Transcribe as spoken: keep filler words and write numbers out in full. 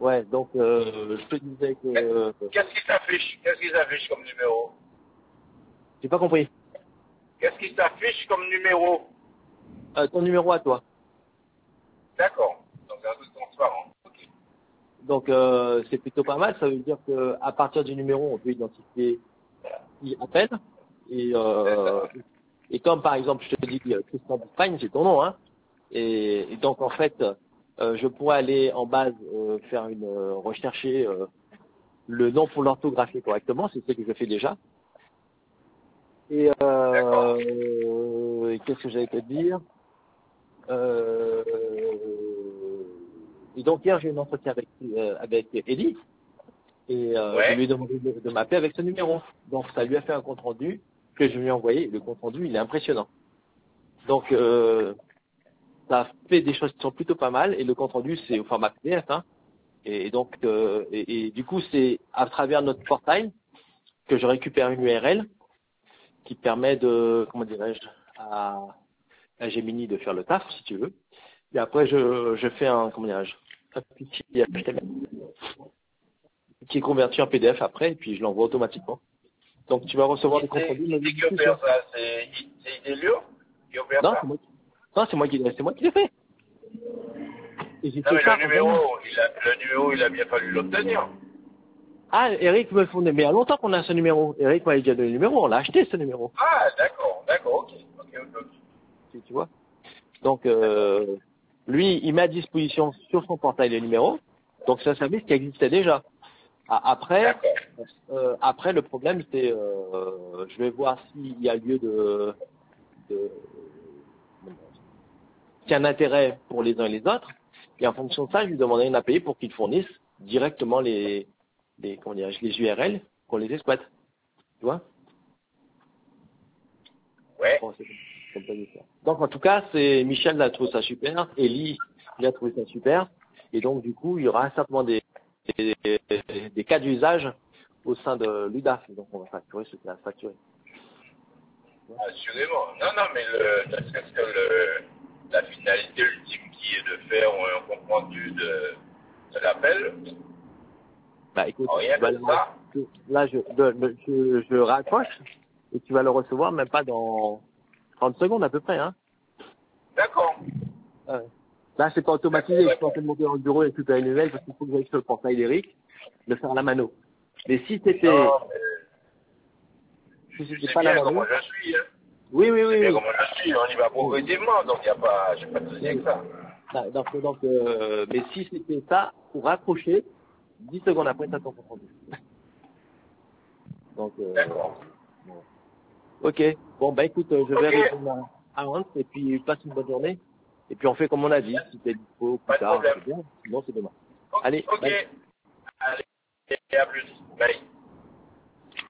Ouais, donc euh, je te disais que... Euh, Qu'est-ce qui s'affiche Qu'est-ce qui s'affiche comme numéro? j'ai pas compris. Qu'est-ce qui s'affiche comme numéro? Euh, ton numéro à toi. D'accord. Donc c'est un truc transparent. Ok. Donc euh, c'est plutôt pas mal. Ça veut dire que à partir du numéro, on peut identifier qui appelle. Et, C'est euh, ça. et comme par exemple, je te dis euh, Christian d'Espagne, c'est ton nom, hein. Et, et donc en fait, euh, je pourrais aller en base euh, faire une euh, rechercher euh, le nom pour l'orthographier correctement, c'est ce que je fais déjà. Et D'accord. euh, et qu'est-ce que j'allais te dire euh, Et donc hier j'ai eu un entretien avec euh, avec Ellie et euh, je lui Ouais. ai demandé de, de m'appeler avec ce numéro. Donc ça lui a fait un compte rendu que je lui ai envoyé. Le compte rendu il est impressionnant. Donc euh, ça fait des choses qui sont plutôt pas mal et le compte rendu c'est au format P D F. Hein. Et donc euh, et, et du coup c'est à travers notre portail que je récupère une U R L qui permet de comment dirais-je à, à Gemini de faire le taf si tu veux. Et après je, je fais un comment dirais-je un fichier H T M L qui est converti en P D F après et puis je l'envoie automatiquement. Donc tu vas recevoir Qui des comptes c'est rendus de nos qui, qui discussions. opère ça? C'est c'est Idélio qui opère Non, c'est ça? moi qui non, c'est moi qui c'est moi qui l'ai fait. Et j'ai Non fait mais le ça en un an. numéro, il a, le numéro, il a bien fallu l'obtenir. Ah, Eric me fournit, mais il y a longtemps qu'on a ce numéro. Eric m'a déjà donné le numéro, on l'a acheté ce numéro. Ah, d'accord, d'accord, ok. Ok, ok, ok. Tu tu vois. Donc D'accord. euh, lui, il met à disposition sur son portail les numéros. Donc c'est un service qui existait déjà. A- Après, D'accord. euh, après le problème c'est, euh, je vais voir s'il y a lieu de, de qu'il y a un intérêt pour les uns et les autres. Et en fonction de ça, je lui demanderai une A P I pour qu'ils fournissent directement les, les, comment dirais-je, les U R L qu'on les exploite. Tu vois? Ouais. Bon, c'est comme ça que je vais faire. Donc en tout cas, c'est Michel a trouvé ça super, Ellie il a trouvé ça super, et donc du coup, il y aura certainement des, des, des- des cas d'usage au sein de l'U D A F. Donc on va facturer ce qu'il y a à facturer. Assurément. Non, non, mais le, ne serait-ce que le, la finalité ultime qui est de faire un compte rendu de, de l'appel, Bah écoute, rien tu vas que le, ça. là je, de- je, je raccroche et tu vas le recevoir même pas dans trente secondes à peu près, hein. D'accord. Ouais. Là, c'est pas D'accord, automatisé. Je suis en d'accord. train de monter dans le bureau et récupérer une nouvelle parce qu'il faut que j'aille sur le portail d'Eric, le faire à la mano. Mais si c'était, Non, mais si tu c'était sais pas la bien comment mano, je suis, hein. oui, oui, Tu sais oui, bien oui. comment je suis, on y va Oui, progressivement, donc il n'y a pas, j'ai pas de souci avec oui. ça. Bah, Donc, donc euh, mais si c'était ça, pour raccrocher, dix secondes après, t'as ton compte rendu. Donc, euh, D'accord. bon. Ok. Bon, bah écoute, euh, je vais Ok, répondre à à Hans et puis passe une bonne journée. Et puis on fait comme on a dit. Si t'es dispo plus pas de tard, problème. c'est bien. Sinon, c'est demain. O- Allez, Ok. bye. Allez, à plus. Bye.